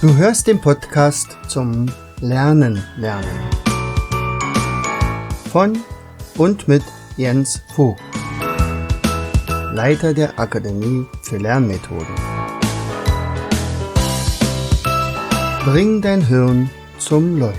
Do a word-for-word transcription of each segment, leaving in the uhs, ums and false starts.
Du hörst den Podcast zum Lernen lernen von und mit Jens Vogt, Leiter der Akademie für Lernmethoden. Bring dein Hirn zum Leuchten.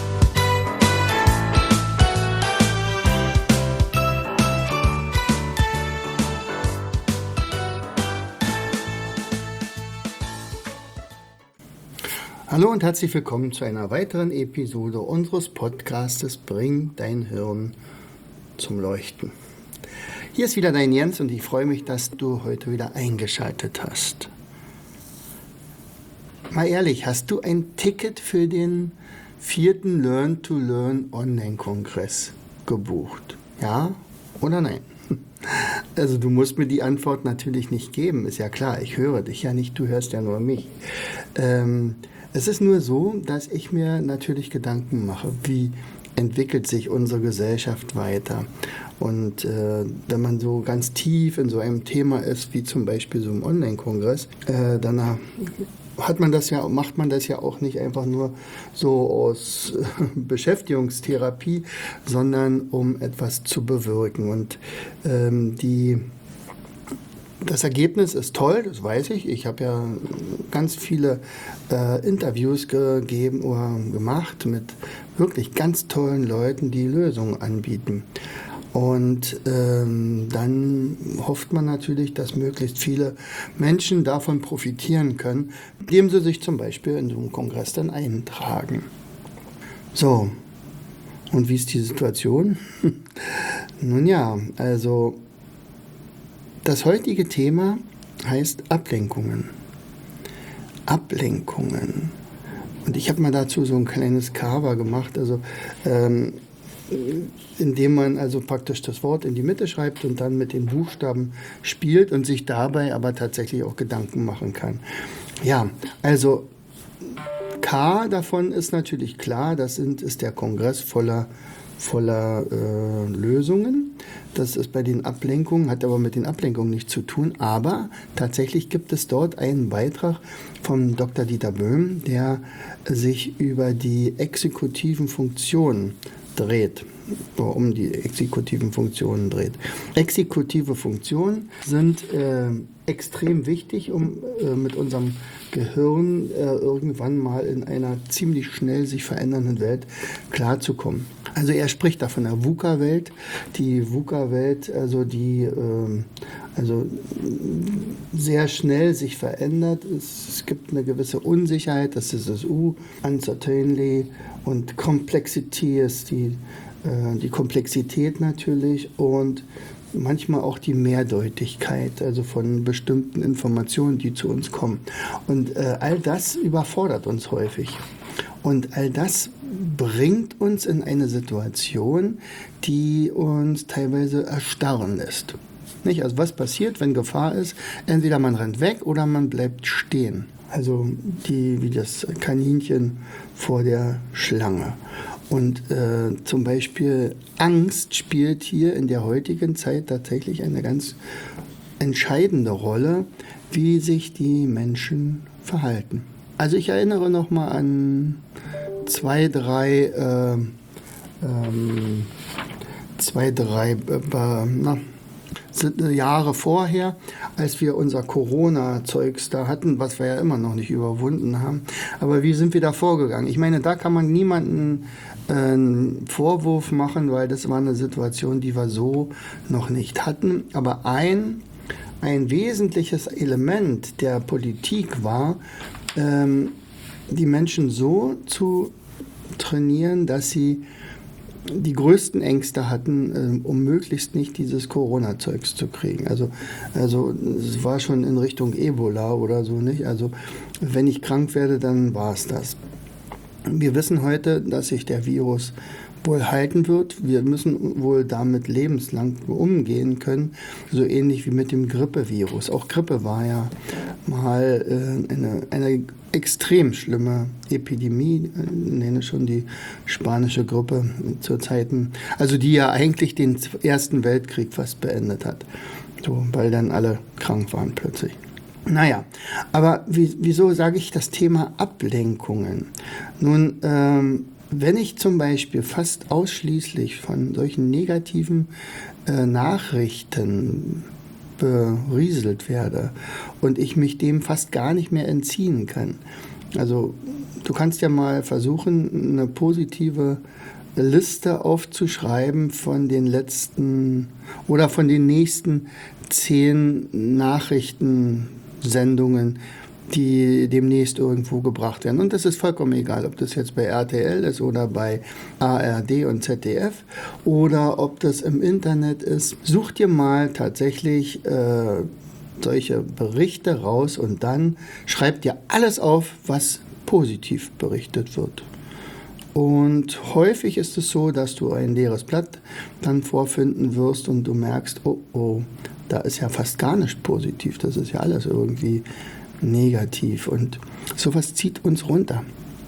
Hallo und herzlich willkommen zu einer weiteren Episode unseres Podcastes Bring dein Hirn zum Leuchten. Hier ist wieder dein Jens und ich freue mich, dass du heute wieder eingeschaltet hast. Mal ehrlich, hast du ein Ticket für den vierten Learn to Learn Online-Kongress gebucht? Ja oder nein? Also du musst mir die Antwort natürlich nicht geben, ist ja klar, ich höre dich ja nicht, du hörst ja nur mich. Ähm, es ist nur so, dass ich mir natürlich Gedanken mache, wie entwickelt sich unsere Gesellschaft weiter. Und äh, wenn man so ganz tief in so einem Thema ist, wie zum Beispiel so im Online-Kongress, äh, dann hat man das ja, macht man das ja auch nicht einfach nur so aus äh, Beschäftigungstherapie, sondern um etwas zu bewirken. Und ähm, die Das Ergebnis ist toll, das weiß ich. Ich habe ja ganz viele äh, Interviews gegeben oder gemacht mit wirklich ganz tollen Leuten, die Lösungen anbieten. Und ähm, dann hofft man natürlich, dass möglichst viele Menschen davon profitieren können, indem sie sich zum Beispiel in so einen Kongress dann eintragen. So, und wie ist die Situation? Nun ja, also das heutige Thema heißt Ablenkungen. Ablenkungen. Und ich habe mal dazu so ein kleines Cover gemacht, also ähm, indem man also praktisch das Wort in die Mitte schreibt und dann mit den Buchstaben spielt und sich dabei aber tatsächlich auch Gedanken machen kann. Ja, also K davon ist natürlich klar, das sind, ist der Kongress voller voller äh, Lösungen. Das ist bei den Ablenkungen, hat aber mit den Ablenkungen nichts zu tun, aber tatsächlich gibt es dort einen Beitrag von Doktor Dieter Böhm, der sich über die exekutiven Funktionen dreht, um die exekutiven Funktionen dreht. Exekutive Funktionen sind äh, extrem wichtig, um äh, mit unserem Gehirn äh, irgendwann mal in einer ziemlich schnell sich verändernden Welt klarzukommen. Also er spricht da von der VUCA-Welt. Die VUCA-Welt, also die äh, also sehr schnell sich verändert. Es, es gibt eine gewisse Unsicherheit, das ist das U, Uncertainty, und Complexity ist die, äh, die Komplexität natürlich und manchmal auch die Mehrdeutigkeit, also von bestimmten Informationen, die zu uns kommen. Und äh, all das überfordert uns häufig. Und all das bringt uns in eine Situation, die uns teilweise erstarren lässt. Nicht? Also was passiert, wenn Gefahr ist? Entweder man rennt weg oder man bleibt stehen. Also die, wie das Kaninchen vor der Schlange. Und äh, zum Beispiel Angst spielt hier in der heutigen Zeit tatsächlich eine ganz entscheidende Rolle, wie sich die Menschen verhalten. Also ich erinnere noch mal an zwei, drei, äh, ähm, zwei, drei äh, na, Jahre vorher, als wir unser Corona-Zeugs da hatten, was wir ja immer noch nicht überwunden haben. Aber wie sind wir da vorgegangen? Ich meine, da kann man niemanden äh, einen Vorwurf machen, weil das war eine Situation, die wir so noch nicht hatten. Aber ein, ein wesentliches Element der Politik war, ähm, die Menschen so zu trainieren, dass sie die größten Ängste hatten, um möglichst nicht dieses Corona-Zeugs zu kriegen. Also, also es war schon in Richtung Ebola oder so, nicht? Also wenn ich krank werde, dann war es das. Wir wissen heute, dass sich der Virus wohl halten wird. Wir müssen wohl damit lebenslang umgehen können, so ähnlich wie mit dem Grippevirus. Auch Grippe war ja mal äh, eine, eine extrem schlimme Epidemie, ich nenne schon die spanische Grippe zu Zeiten, also die ja eigentlich den Ersten Weltkrieg fast beendet hat, so, weil dann alle krank waren plötzlich. Naja, aber wie, wieso sage ich das Thema Ablenkungen? Nun, ähm, wenn ich zum Beispiel fast ausschließlich von solchen negativen äh, Nachrichten berieselt werde und ich mich dem fast gar nicht mehr entziehen kann. Also du kannst ja mal versuchen, eine positive Liste aufzuschreiben von den letzten oder von den nächsten zehn Nachrichtensendungen, die demnächst irgendwo gebracht werden. Und das ist vollkommen egal, ob das jetzt bei R T L ist oder bei A R D und Z D F oder ob das im Internet ist. Such dir mal tatsächlich äh, solche Berichte raus und dann schreib dir alles auf, was positiv berichtet wird. Und häufig ist es so, dass du ein leeres Blatt dann vorfinden wirst und du merkst, oh, oh, da ist ja fast gar nicht positiv, das ist ja alles irgendwie negativ und sowas zieht uns runter.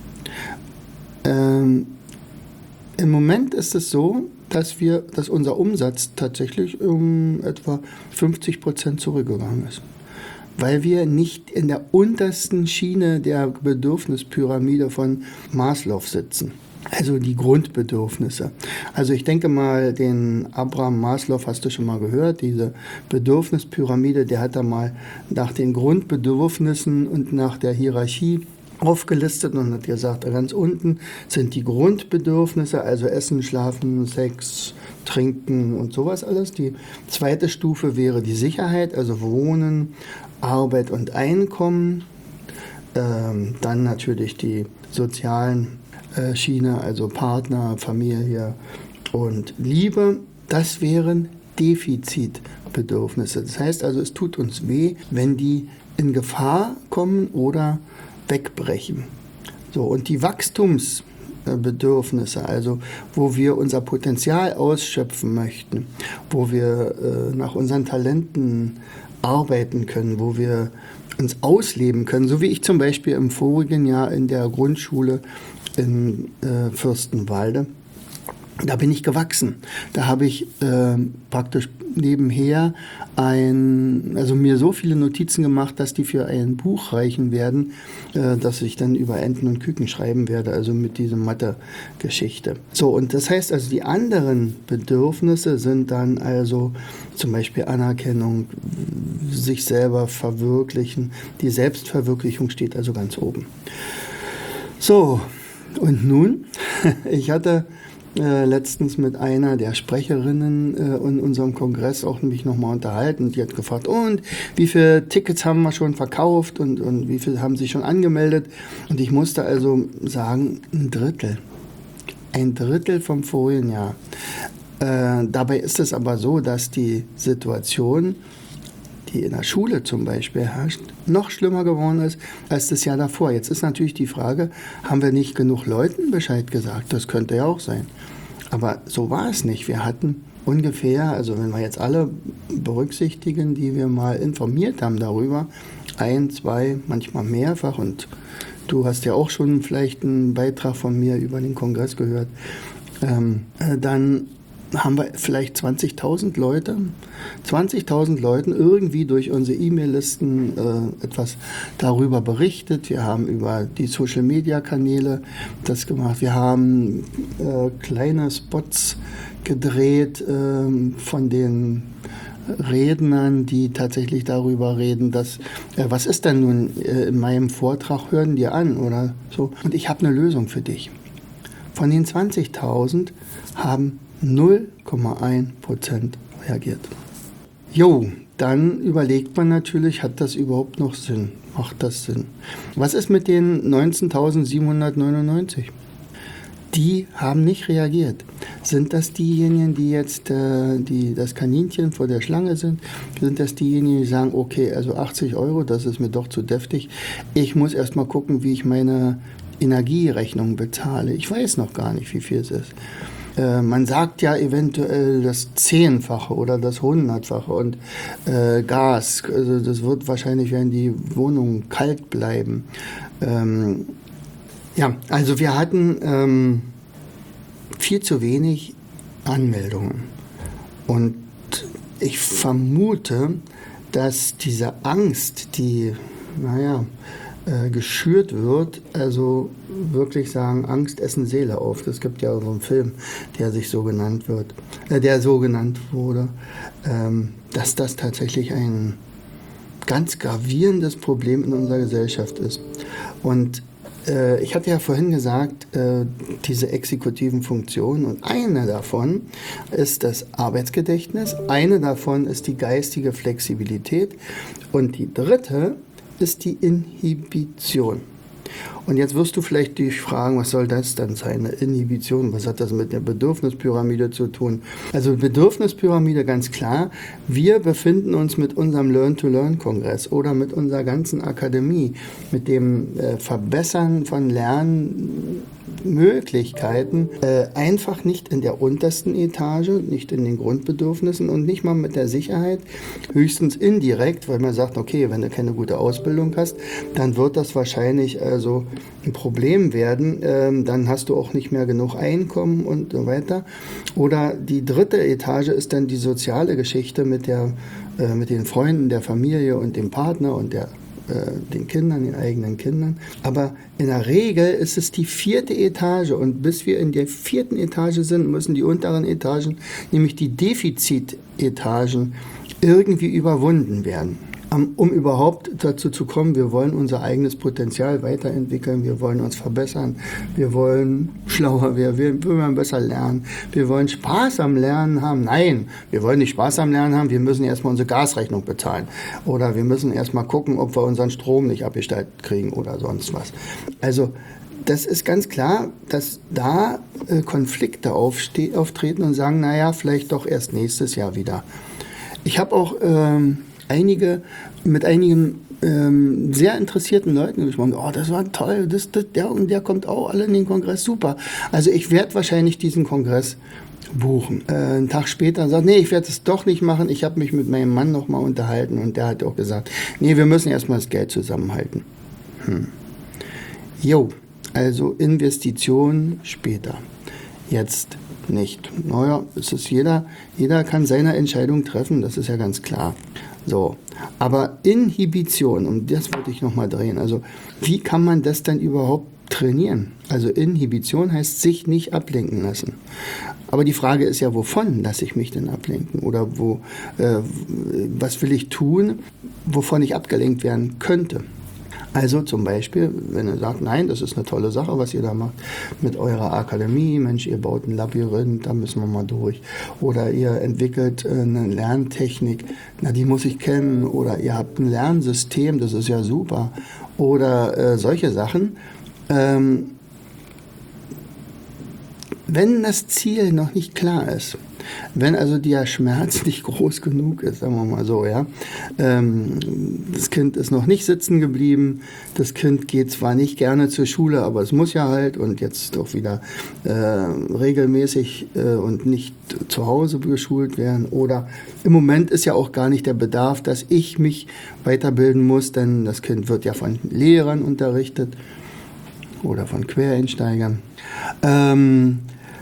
Ähm, Im Moment ist es so, dass wir, dass unser Umsatz tatsächlich um etwa fünfzig Prozent zurückgegangen ist, weil wir nicht in der untersten Schiene der Bedürfnispyramide von Maslow sitzen. Also die Grundbedürfnisse. Also ich denke mal, den Abraham Maslow hast du schon mal gehört, diese Bedürfnispyramide, der hat da mal nach den Grundbedürfnissen und nach der Hierarchie aufgelistet und hat gesagt, ganz unten sind die Grundbedürfnisse, also Essen, Schlafen, Sex, Trinken und sowas alles. Die zweite Stufe wäre die Sicherheit, also Wohnen, Arbeit und Einkommen. Ähm, dann natürlich die sozialen äh, Schiene, also Partner, Familie und Liebe. Das wären Defizitbedürfnisse. Das heißt also, es tut uns weh, wenn die in Gefahr kommen oder wegbrechen. So, und die Wachstumsbedürfnisse, also wo wir unser Potenzial ausschöpfen möchten, wo wir äh, nach unseren Talenten arbeiten können, wo wir uns ausleben können, so wie ich zum Beispiel im vorigen Jahr in der Grundschule in äh, Fürstenwalde. Da bin ich gewachsen. Da habe ich äh, praktisch nebenher ein, also mir so viele Notizen gemacht, dass die für ein Buch reichen werden, äh, dass ich dann über Enten und Küken schreiben werde, also mit dieser Mathe-Geschichte. So, und das heißt also, die anderen Bedürfnisse sind dann also zum Beispiel Anerkennung, sich selber verwirklichen. Die Selbstverwirklichung steht also ganz oben. So, und nun, ich hatte Äh, letztens mit einer der Sprecherinnen äh, in unserem Kongress auch mich nochmal unterhalten. Die hat gefragt, und wie viele Tickets haben wir schon verkauft und, und wie viele haben sich schon angemeldet? Und ich musste also sagen, ein Drittel. Ein Drittel vom vorigen Jahr. Äh, dabei ist es aber so, dass die Situation, die in der Schule zum Beispiel herrscht, noch schlimmer geworden ist als das Jahr davor. Jetzt ist natürlich die Frage, haben wir nicht genug Leuten Bescheid gesagt? Das könnte ja auch sein. Aber so war es nicht. Wir hatten ungefähr, also wenn wir jetzt alle berücksichtigen, die wir mal informiert haben darüber, ein, zwei, manchmal mehrfach, und du hast ja auch schon vielleicht einen Beitrag von mir über den Kongress gehört, ähm, äh, dann haben wir vielleicht zwanzigtausend Leute, zwanzigtausend Leuten irgendwie durch unsere E-Mail-Listen äh, etwas darüber berichtet. Wir haben über die Social-Media-Kanäle das gemacht. Wir haben äh, kleine Spots gedreht äh, von den Rednern, die tatsächlich darüber reden, dass, äh, was ist denn nun äh, in meinem Vortrag, hören dir an oder so. Und ich habe eine Lösung für dich. Von den zwanzigtausend haben null Komma eins Prozent reagiert. Jo, dann überlegt man natürlich, hat das überhaupt noch Sinn? Macht das Sinn? Was ist mit den neunzehntausendsiebenhundertneunundneunzig? Die haben nicht reagiert. Sind das diejenigen, die jetzt äh, die, das Kaninchen vor der Schlange sind? Sind das diejenigen, die sagen, okay, also achtzig Euro, das ist mir doch zu deftig. Ich muss erst mal gucken, wie ich meine Energierechnung bezahle. Ich weiß noch gar nicht, wie viel es ist. Man sagt ja eventuell das Zehnfache oder das Hundertfache und äh, Gas, also das wird wahrscheinlich, werden die Wohnungen kalt bleiben. Ähm, ja, also wir hatten ähm, viel zu wenig Anmeldungen und ich vermute, dass diese Angst, die, naja, äh, geschürt wird, also wirklich sagen, Angst essen Seele auf. Es gibt ja so einen Film, der sich so genannt wird, äh, der so genannt wurde, ähm, dass das tatsächlich ein ganz gravierendes Problem in unserer Gesellschaft ist. Und äh, ich hatte ja vorhin gesagt, äh, diese exekutiven Funktionen, und eine davon ist das Arbeitsgedächtnis, eine davon ist die geistige Flexibilität und die dritte ist die Inhibition. Und jetzt wirst du vielleicht dich fragen, was soll das dann sein, eine Inhibition? Was hat das mit der Bedürfnispyramide zu tun? Also Bedürfnispyramide, ganz klar, wir befinden uns mit unserem Learn-to-Learn-Kongress oder mit unserer ganzen Akademie, mit dem äh, Verbessern von Lernmöglichkeiten, äh, einfach nicht in der untersten Etage, nicht in den Grundbedürfnissen und nicht mal mit der Sicherheit, höchstens indirekt, weil man sagt, okay, wenn du keine gute Ausbildung hast, dann wird das wahrscheinlich also ein Problem werden, ähm, dann hast du auch nicht mehr genug Einkommen und so weiter. Oder die dritte Etage ist dann die soziale Geschichte mit, der, äh, mit den Freunden, der Familie und dem Partner und der, äh, den Kindern, den eigenen Kindern. Aber in der Regel ist es die vierte Etage und bis wir in der vierten Etage sind, müssen die unteren Etagen, nämlich die Defizitetagen, irgendwie überwunden werden. Um überhaupt dazu zu kommen, wir wollen unser eigenes Potenzial weiterentwickeln, wir wollen uns verbessern, wir wollen schlauer werden, wir wollen besser lernen, wir wollen Spaß am Lernen haben. Nein, wir wollen nicht Spaß am Lernen haben, wir müssen erstmal unsere Gasrechnung bezahlen oder wir müssen erstmal gucken, ob wir unseren Strom nicht abgestellt kriegen oder sonst was. Also das ist ganz klar, dass da äh, Konflikte aufste- auftreten und sagen, naja, vielleicht doch erst nächstes Jahr wieder. Ich habe auch ähm, einige, mit einigen ähm, sehr interessierten Leuten gesprochen. Oh, das war toll, das, das, der und der kommt auch alle in den Kongress, super. Also ich werde wahrscheinlich diesen Kongress buchen. Äh, einen Tag später sagt, nee, ich werde es doch nicht machen. Ich habe mich mit meinem Mann noch mal unterhalten und der hat auch gesagt, nee, wir müssen erstmal das Geld zusammenhalten. Hm. Jo, also Investition später. Jetzt nicht. Naja, es ist jeder, jeder kann seine Entscheidung treffen, das ist ja ganz klar. So, aber Inhibition, um das wollte ich nochmal drehen, also wie kann man das denn überhaupt trainieren? Also Inhibition heißt sich nicht ablenken lassen. Aber die Frage ist ja, wovon lasse ich mich denn ablenken? Oder wo, äh, was will ich tun, wovon ich abgelenkt werden könnte? Also zum Beispiel, wenn ihr sagt, nein, das ist eine tolle Sache, was ihr da macht mit eurer Akademie, Mensch, ihr baut ein Labyrinth, da müssen wir mal durch. Oder ihr entwickelt eine Lerntechnik, na, die muss ich kennen. Oder ihr habt ein Lernsystem, das ist ja super. Oder äh, solche Sachen. Ähm, wenn das Ziel noch nicht klar ist, wenn also der Schmerz nicht groß genug ist, sagen wir mal so, ja, ähm, das Kind ist noch nicht sitzen geblieben, das Kind geht zwar nicht gerne zur Schule, aber es muss ja halt und jetzt doch wieder äh, regelmäßig äh, und nicht zu Hause geschult werden oder im Moment ist ja auch gar nicht der Bedarf, dass ich mich weiterbilden muss, denn das Kind wird ja von Lehrern unterrichtet oder von Quereinsteigern. Ähm,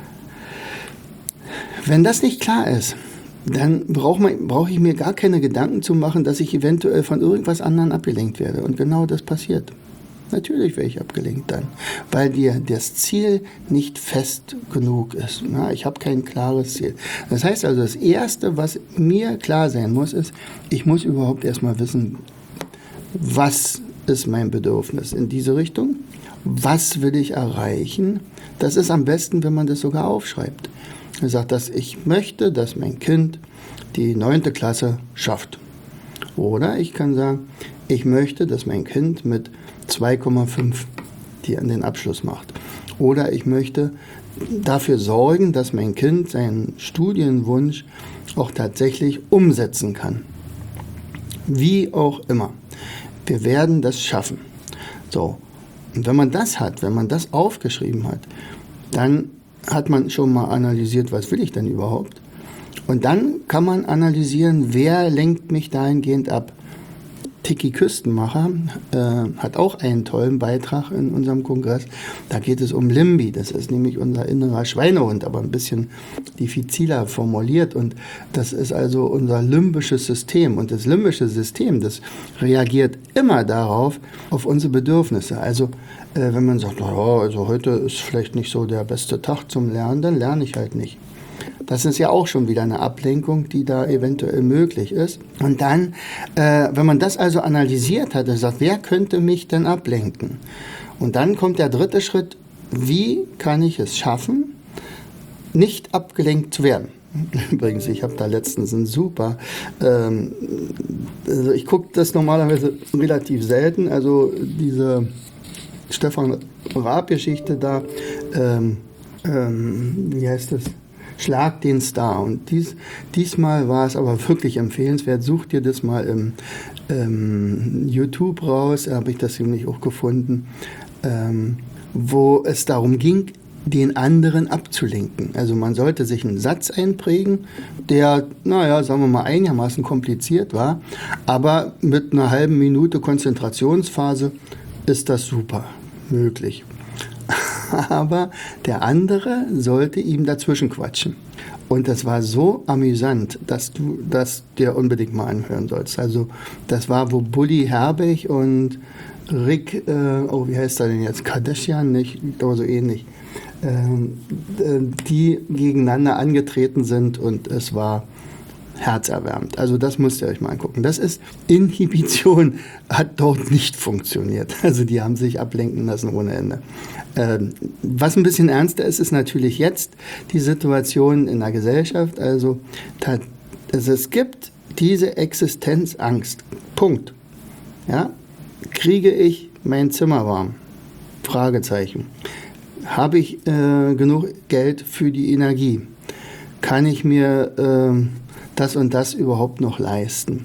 Wenn das nicht klar ist, dann brauche brauch ich mir gar keine Gedanken zu machen, dass ich eventuell von irgendwas anderem abgelenkt werde. Und genau das passiert. Natürlich werde ich abgelenkt dann, weil dir das Ziel nicht fest genug ist. Ja, ich habe kein klares Ziel. Das heißt also, das Erste, was mir klar sein muss, ist, ich muss überhaupt erstmal wissen, was ist mein Bedürfnis in diese Richtung? Was will ich erreichen? Das ist am besten, wenn man das sogar aufschreibt. Er sagt, dass ich möchte, dass mein Kind die neunte Klasse schafft. Oder ich kann sagen, ich möchte, dass mein Kind mit zwei Komma fünf die an den Abschluss macht. Oder ich möchte dafür sorgen, dass mein Kind seinen Studienwunsch auch tatsächlich umsetzen kann. Wie auch immer. Wir werden das schaffen. So. Und wenn man das hat, wenn man das aufgeschrieben hat, dann hat man schon mal analysiert, was will ich denn überhaupt? Und dann kann man analysieren, wer lenkt mich dahingehend ab. Tiki Küstenmacher äh, hat auch einen tollen Beitrag in unserem Kongress. Da geht es um Limbi. Das ist nämlich unser innerer Schweinehund, aber ein bisschen diffiziler formuliert. Und das ist also unser limbisches System. Und das limbische System, das reagiert immer darauf, auf unsere Bedürfnisse. Also äh, wenn man sagt, naja, also heute ist vielleicht nicht so der beste Tag zum Lernen, dann lerne ich halt nicht. Das ist ja auch schon wieder eine Ablenkung, die da eventuell möglich ist. Und dann, äh, wenn man das also analysiert hat, und sagt, wer könnte mich denn ablenken? Und dann kommt der dritte Schritt, wie kann ich es schaffen, nicht abgelenkt zu werden? Übrigens, ich habe da letztens ein super, ähm, also ich gucke das normalerweise relativ selten, also diese Stefan Raab-Geschichte da, ähm, ähm, wie heißt das? Schlag den Star. Und dies, diesmal war es aber wirklich empfehlenswert. Such dir das mal im ähm, YouTube raus, da habe ich das nämlich auch gefunden, ähm, wo es darum ging, den anderen abzulenken. Also man sollte sich einen Satz einprägen, der, naja, sagen wir mal, einigermaßen kompliziert war, aber mit einer halben Minute Konzentrationsphase ist das super möglich. Aber der andere sollte ihm dazwischen quatschen. Und das war so amüsant, dass du das dir unbedingt mal anhören sollst. Also das war, wo Bully Herbig und Rick, äh, oh wie heißt er denn jetzt, Kardashian, nicht, aber so ähnlich, ähm, die gegeneinander angetreten sind und es war herzerwärmend. Also das müsst ihr euch mal angucken. Das ist, Inhibition hat dort nicht funktioniert. Also die haben sich ablenken lassen ohne Ende. Ähm, was ein bisschen ernster ist, ist natürlich jetzt die Situation in der Gesellschaft. Also, ta- also es gibt diese Existenzangst. Punkt. Ja? Kriege ich mein Zimmer warm? Fragezeichen. Habe ich äh, genug Geld für die Energie? Kann ich mir äh, das und das überhaupt noch leisten?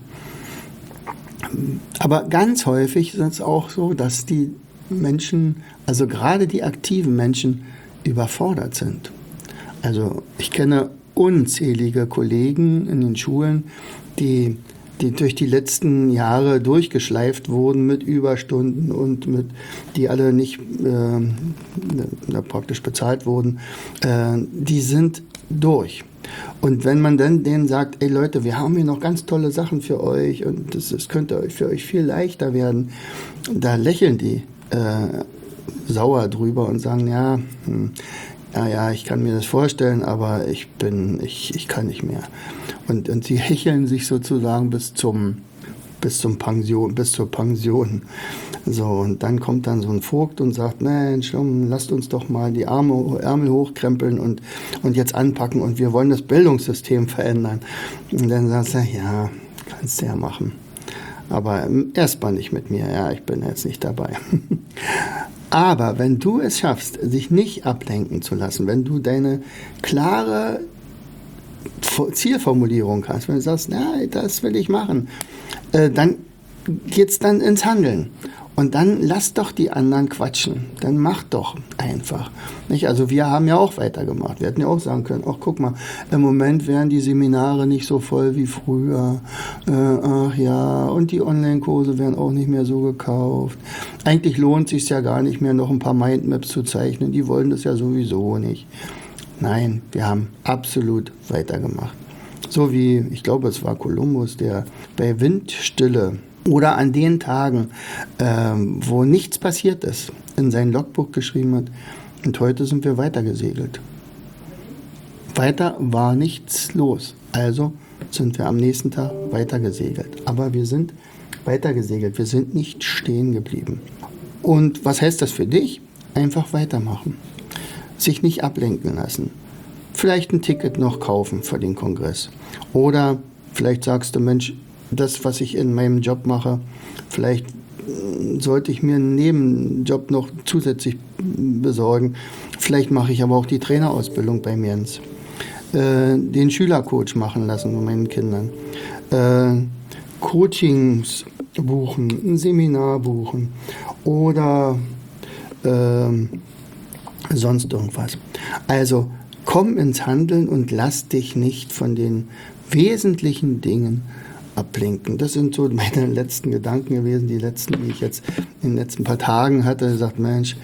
Aber ganz häufig ist es auch so, dass die Menschen, also gerade die aktiven Menschen, überfordert sind. Also ich kenne unzählige Kollegen in den Schulen, die, die durch die letzten Jahre durchgeschleift wurden mit Überstunden und mit, die alle nicht äh, praktisch bezahlt wurden. Äh, die sind durch. Und wenn man dann denen sagt, ey Leute, wir haben hier noch ganz tolle Sachen für euch und das, das könnte für euch viel leichter werden, da lächeln die äh, sauer drüber und sagen, ja, hm, ja, ja, ich kann mir das vorstellen, aber ich bin, ich, ich kann nicht mehr. Und, und sie hecheln sich sozusagen bis zum, bis zum Pension, bis zur Pension. So, und dann kommt dann so ein Vogt und sagt, Mensch, lasst uns doch mal die Arme, Ärmel hochkrempeln und, und jetzt anpacken und wir wollen das Bildungssystem verändern. Und dann sagt er, ja, kannst du ja machen. Aber erstmal nicht mit mir, ja, ich bin jetzt nicht dabei. Aber wenn du es schaffst, sich nicht ablenken zu lassen, wenn du deine klare Zielformulierung hast, wenn du sagst, na, das will ich machen, äh, dann geht's dann ins Handeln. Und dann lass doch die anderen quatschen. Dann mach doch einfach. Nicht? Also wir haben ja auch weitergemacht. Wir hätten ja auch sagen können, ach guck mal, im Moment wären die Seminare nicht so voll wie früher. Äh, ach ja, und die Online-Kurse werden auch nicht mehr so gekauft. Eigentlich lohnt es sich ja gar nicht mehr, noch ein paar Mindmaps zu zeichnen. Die wollen das ja sowieso nicht. Nein, wir haben absolut weitergemacht. So wie, ich glaube, es war Kolumbus, der bei Windstille oder an den Tagen, ähm, wo nichts passiert ist, in sein Logbuch geschrieben hat, und heute sind wir weitergesegelt. Weiter war nichts los, also sind wir am nächsten Tag weitergesegelt. Aber wir sind weitergesegelt, wir sind nicht stehen geblieben. Und was heißt das für dich? Einfach weitermachen. Sich nicht ablenken lassen. Vielleicht ein Ticket noch kaufen für den Kongress. Oder vielleicht sagst du, Mensch, das, was ich in meinem Job mache, vielleicht sollte ich mir einen Nebenjob noch zusätzlich besorgen. Vielleicht mache ich aber auch die Trainerausbildung beim Jens. Äh, den Schülercoach machen lassen mit meinen Kindern. Äh, Coachings buchen, ein Seminar buchen oder äh, sonst irgendwas. Also komm ins Handeln und lass dich nicht von den wesentlichen Dingen ablenken. Das sind so meine letzten Gedanken gewesen, die letzten, die ich jetzt in den letzten paar Tagen hatte. Ich sagte, Mensch,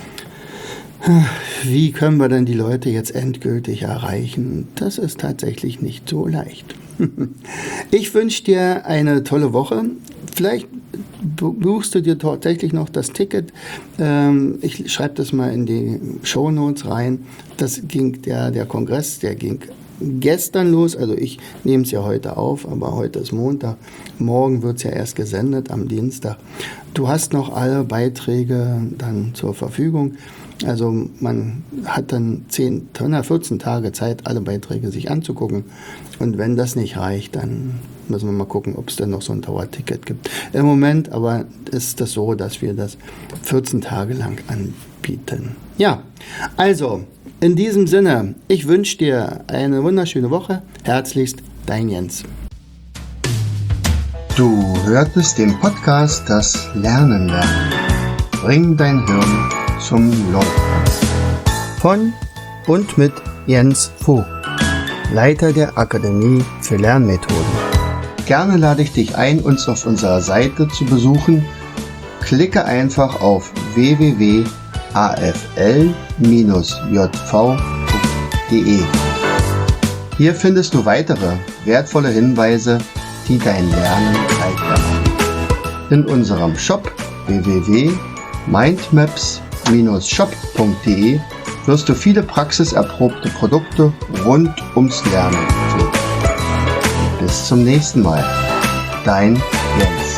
wie können wir denn die Leute jetzt endgültig erreichen? Das ist tatsächlich nicht so leicht. Ich wünsche dir eine tolle Woche. Vielleicht buchst du dir tatsächlich noch das Ticket. Ich schreibe das mal in die Shownotes rein. Das ging der, der Kongress, der ging gestern los. Also ich nehme es ja heute auf, aber heute ist Montag. Morgen wird es ja erst gesendet am Dienstag. Du hast noch alle Beiträge dann zur Verfügung. Also man hat dann zehn, vierzehn Tage Zeit, alle Beiträge sich anzugucken. Und wenn das nicht reicht, dann müssen wir mal gucken, ob es denn noch so ein Dauerticket gibt. Im Moment aber ist das so, dass wir das vierzehn Tage lang anbieten. Ja, also in diesem Sinne, ich wünsche dir eine wunderschöne Woche. Herzlichst, dein Jens. Du hörtest den Podcast Das Lernen lernen. Bring dein Hirn zum Leuchten. Von und mit Jens Vogt, Leiter der Akademie für Lernmethoden. Gerne lade ich dich ein, uns auf unserer Seite zu besuchen. Klicke einfach auf w w w punkt a f l bindestrich j v punkt d e. Hier findest du weitere wertvolle Hinweise, die dein Lernen leichter machen. In unserem Shop w w w punkt mindmaps bindestrich shop punkt d e wirst du viele praxiserprobte Produkte rund ums Lernen finden. Bis zum nächsten Mal. Dein Jens.